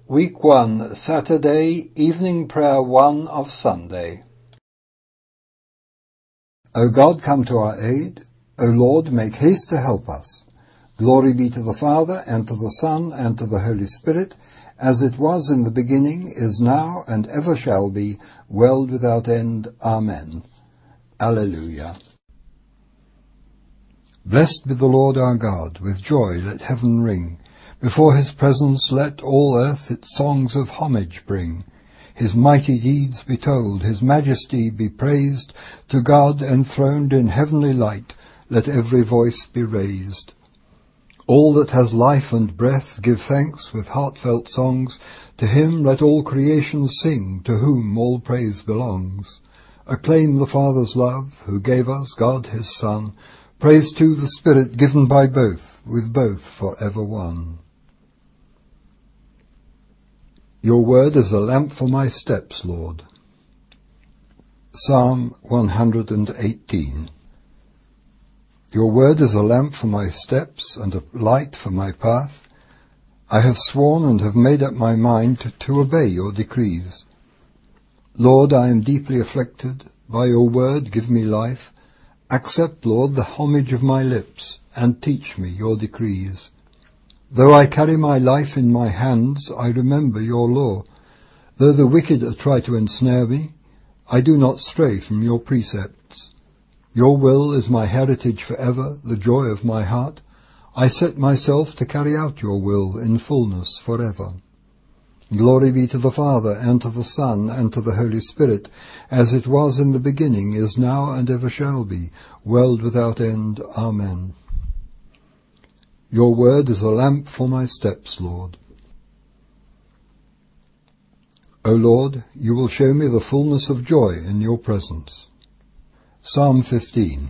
Week 1, Saturday, Evening Prayer 1 of Sunday. O God, come to our aid. O Lord, make haste to help us. Glory be to the Father, and to the Son, and to the Holy Spirit, as it was in the beginning, is now, and ever shall be, world without end. Amen. Alleluia. Blessed be the Lord our God. With joy let heaven ring. Before his presence let all earth its songs of homage bring. His mighty deeds be told, his majesty be praised. To God enthroned in heavenly light, let every voice be raised. All that has life and breath give thanks with heartfelt songs. To him let all creation sing, to whom all praise belongs. Acclaim the Father's love, who gave us God his Son. Praise to the Spirit given by both, with both for ever one. Your word is a lamp for my steps, Lord. Psalm 118. Your word is a lamp for my steps and a light for my path. I have sworn and have made up my mind to obey your decrees. Lord, I am deeply afflicted. By your word give me life. Accept, Lord, the homage of my lips, and teach me your decrees. Though I carry my life in my hands, I remember your law. Though the wicked try to ensnare me, I do not stray from your precepts. Your will is my heritage forever, the joy of my heart. I set myself to carry out your will in fullness forever. Glory be to the Father, and to the Son, and to the Holy Spirit, as it was in the beginning, is now, and ever shall be, world without end. Amen. Your word is a lamp for my steps, Lord. O Lord, you will show me the fullness of joy in your presence. Psalm 15.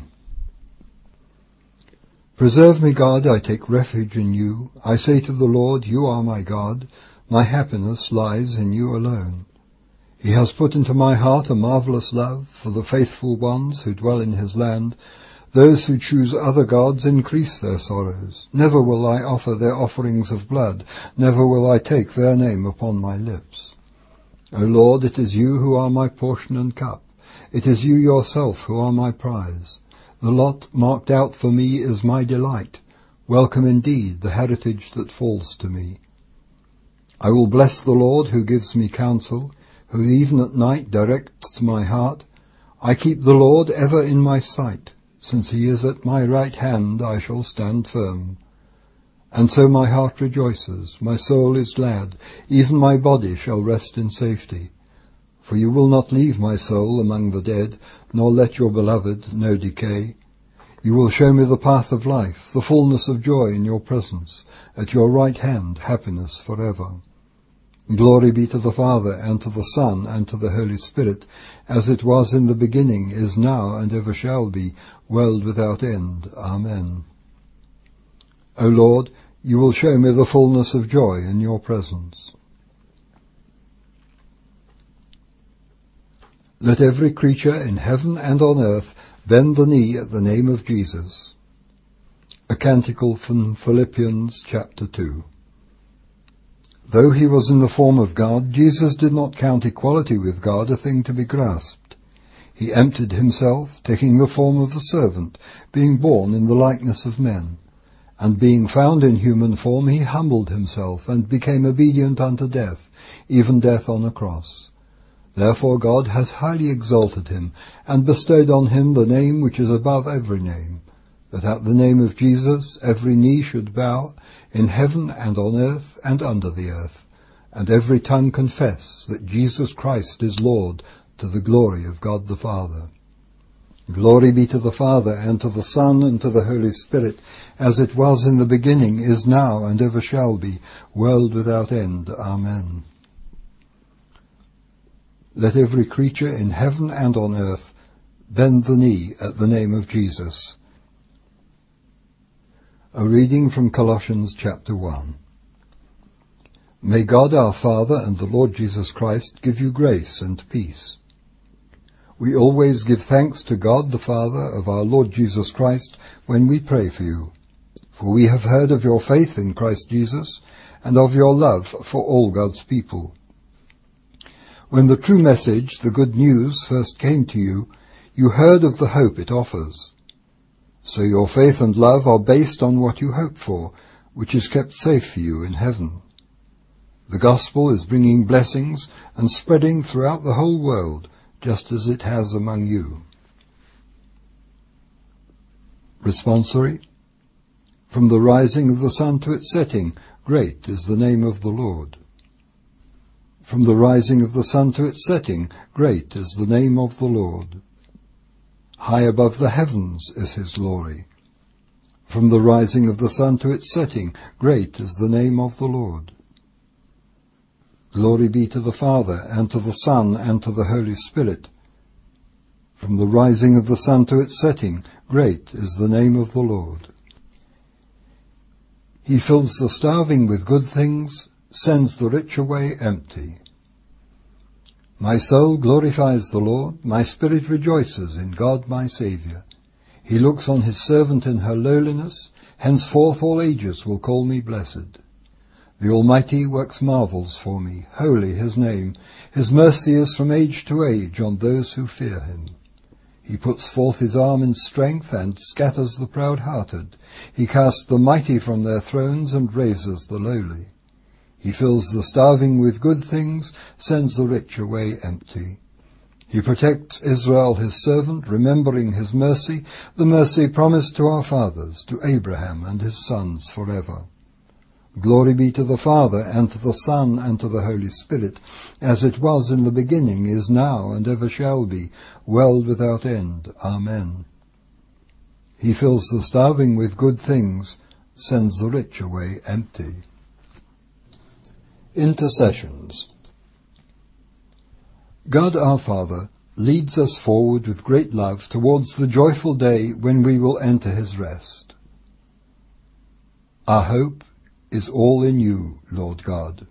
Preserve me, God, I take refuge in you. I say to the Lord, you are my God. My happiness lies in you alone. He has put into my heart a marvelous love for the faithful ones who dwell in his land. Those who choose other gods increase their sorrows. Never will I offer their offerings of blood. Never will I take their name upon my lips. O Lord, it is you who are my portion and cup. It is you yourself who are my prize. The lot marked out for me is my delight. Welcome indeed the heritage that falls to me. I will bless the Lord who gives me counsel, who even at night directs my heart. I keep the Lord ever in my sight. Since he is at my right hand, I shall stand firm. And so my heart rejoices, my soul is glad, even my body shall rest in safety. For you will not leave my soul among the dead, nor let your beloved know decay. You will show me the path of life, the fullness of joy in your presence, at your right hand happiness forever. Glory be to the Father, and to the Son, and to the Holy Spirit, as it was in the beginning, is now, and ever shall be, world without end. Amen. O Lord, you will show me the fullness of joy in your presence. Let every creature in heaven and on earth bend the knee at the name of Jesus. A canticle from Philippians chapter 2. Though he was in the form of God, Jesus did not count equality with God a thing to be grasped. He emptied himself, taking the form of a servant, being born in the likeness of men. And being found in human form, he humbled himself, and became obedient unto death, even death on a cross. Therefore God has highly exalted him, and bestowed on him the name which is above every name, that at the name of Jesus every knee should bow, in heaven and on earth and under the earth, and every tongue confess that Jesus Christ is Lord, to the glory of God the Father. Glory be to the Father, and to the Son, and to the Holy Spirit, as it was in the beginning, is now, and ever shall be, world without end. Amen. Let every creature in heaven and on earth bend the knee at the name of Jesus. A reading from Colossians chapter 1. May God our Father and the Lord Jesus Christ give you grace and peace. We always give thanks to God the Father of our Lord Jesus Christ when we pray for you, For we have heard of your faith in Christ Jesus, and of your love for all God's people. When the true message, the good news, first came to you, you heard of the hope it offers. So your faith and love are based on what you hope for, which is kept safe for you in heaven. The gospel is bringing blessings and spreading throughout the whole world, just as it has among you. Responsory. From the rising of the sun to its setting, great is the name of the Lord. From the rising of the sun to its setting, great is the name of the Lord. High above the heavens is his glory. From the rising of the sun to its setting, great is the name of the Lord. Glory be to the Father, and to the Son, and to the Holy Spirit. From the rising of the sun to its setting, great is the name of the Lord. He fills the starving with good things, sends the rich away empty. My soul glorifies the Lord, my spirit rejoices in God my Saviour. He looks on his servant in her lowliness, henceforth all ages will call me blessed. The Almighty works marvels for me, holy his name. His mercy is from age to age on those who fear him. He puts forth his arm in strength and scatters the proud-hearted. He casts the mighty from their thrones and raises the lowly. He fills the starving with good things, sends the rich away empty. He protects Israel his servant, remembering his mercy, the mercy promised to our fathers, to Abraham and his sons forever. Glory be to the Father, and to the Son, and to the Holy Spirit, as it was in the beginning, is now, and ever shall be, world without end. Amen. He fills the starving with good things, sends the rich away empty. Intercessions. God our Father leads us forward with great love towards the joyful day when we will enter his rest. Our hope is all in you, Lord God.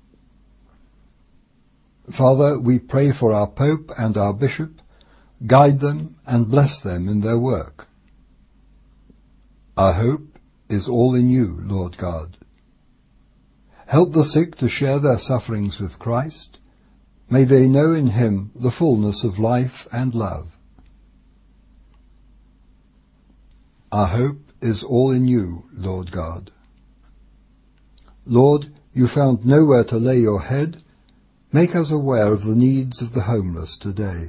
Father, we pray for our Pope and our Bishop. Guide them and bless them in their work. Our hope is all in you, Lord God. Help the sick to share their sufferings with Christ. May they know in him the fullness of life and love. Our hope is all in you, Lord God. Lord, you found nowhere to lay your head. Make us aware of the needs of the homeless today.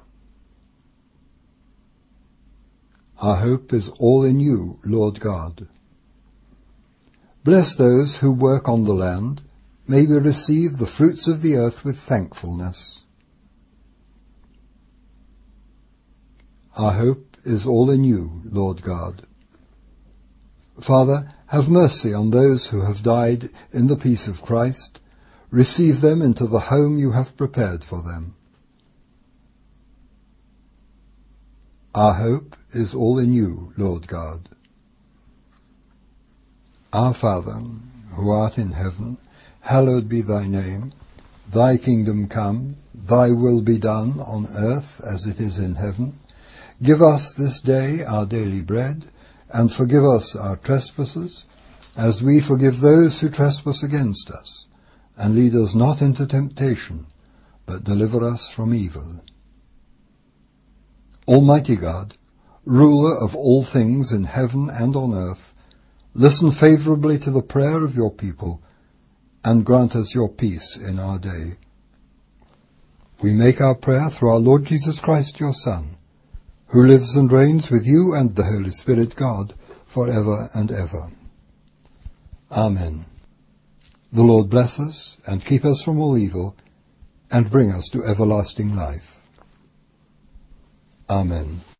Our hope is all in you, Lord God. Bless those who work on the land. May we receive the fruits of the earth with thankfulness. Our hope is all in you, Lord God. Father, have mercy on those who have died in the peace of Christ. Receive them into the home you have prepared for them. Our hope is all in you, Lord God. Our Father, who art in heaven, hallowed be thy name. Thy kingdom come, thy will be done on earth as it is in heaven. Give us this day our daily bread, and forgive us our trespasses, as we forgive those who trespass against us. And lead us not into temptation, but deliver us from evil. Almighty God, ruler of all things in heaven and on earth, listen favorably to the prayer of your people, and grant us your peace in our day. We make our prayer through our Lord Jesus Christ, your Son, who lives and reigns with you and the Holy Spirit, God, for ever and ever. Amen. The Lord bless us and keep us from all evil, and bring us to everlasting life. Amen.